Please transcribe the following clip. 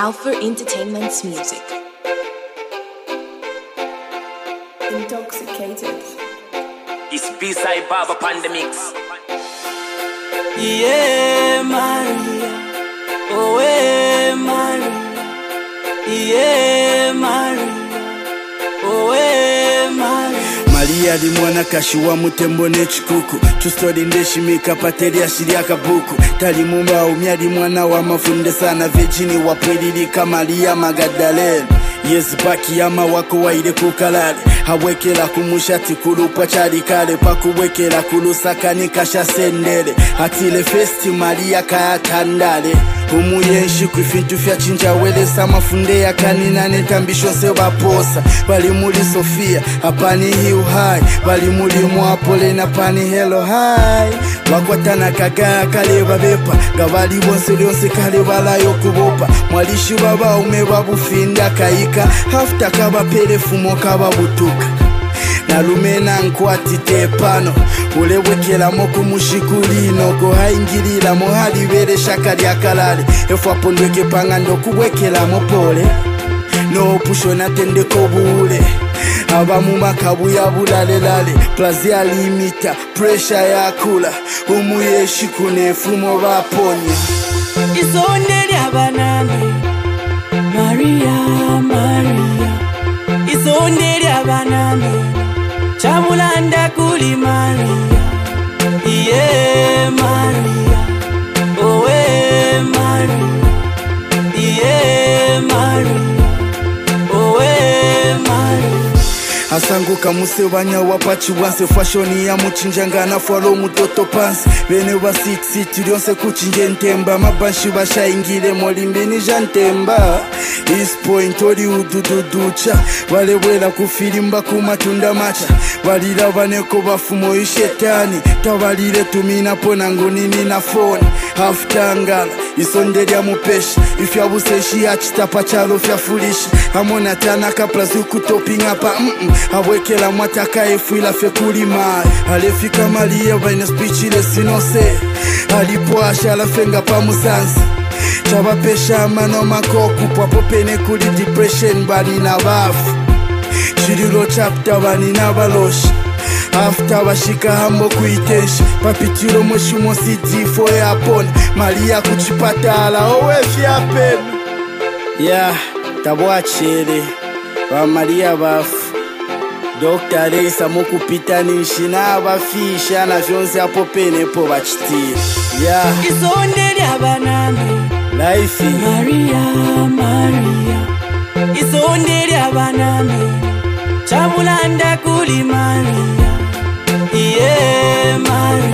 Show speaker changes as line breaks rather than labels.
Alpha Entertainment's music.
Intoxicated.
It's B-side Baba Pandemix.
Yeah, Maria. Oh, yeah, Maria. Yeah, Maria. Oh, yeah, Maria.
Maria di mwana kashiwa mutembo nechikuku Chustori ndeshimika pateri ashiri akabuku Tali mumba umyadi mwana wa mafunde sana Vejini wapwililika Maria Magdalene Yes baki yama wako waide kukalale Hawekela kumushati kulupa charikale Pakuwekela kulusakani kasha sendele Hatile festi Maria kaya tandale Umuyenshi kwifintu fya chinjawele Sama funde ya kanina netambisho se waposa Bali muli Sofia, hapani hiu hai Bali muli muapole na pani hello hai Wakwatana kagaya kale wabepa Gawali bonse lionse kale wala yokubopa Mwalishi baba umewabufinda kaika Hafta kaba pele fumo kaba butuka Nalumena nkwati tepano Ulewekela moku mushikulino Ko haingilila mohali wele shakari akalale Efwa pondweke panga ndoku wekela mopole No pusho na tende kobule Abamu makabu ya bulale lale Plazi alimita, pressure ya kula Umuyeshi kunefumo waponya
Isondeli abanami Maria, Maria. Isondeli abanami Chamulanda kuli Maria. Yeah, Maria. Oh, yeah, Maria. Yeah, Maria. Oh, yeah, Maria.
Asangu kamuse wanya wapachi wanse Fashoni ya muchinjanga na falo mutoto pansi Bene wa sit lyonse kuchinje ntemba Mabanshi basha ingile molimbini jantemba East Point ori udududucha Walewela kufilimba kumatunda macha Walila waneko bafumo ishetani Tawalile tumina pona ngunini na phone Half tangala isondeli ya mupeshi Ifya buseshi ya chitapa chalo fya fulishi Hamona tanaka plazi ukutoping apa Awekela mwataka efuila fe kulima Alefika Maria vaina speechless inose Alipo ashala fenga pa musansi Chabapesha mano makoku Pwapo pene kuli depression bani na bafu Chirilo chapter bani na baloshi After washika hambo kuitenshi Papitiro mwishumo city for yapon Maria kuchipatala owe fiapenu Yeah, tabwachere Wa Maria bafu Dr. Reisa mukupitanishi na abafisha na vyonse hapo pene po bachitira Yeah
Isondeli abanami
Life
Maria, Maria. Isondeli abanami Chamulanda kuli Maria. Yeah, Maria.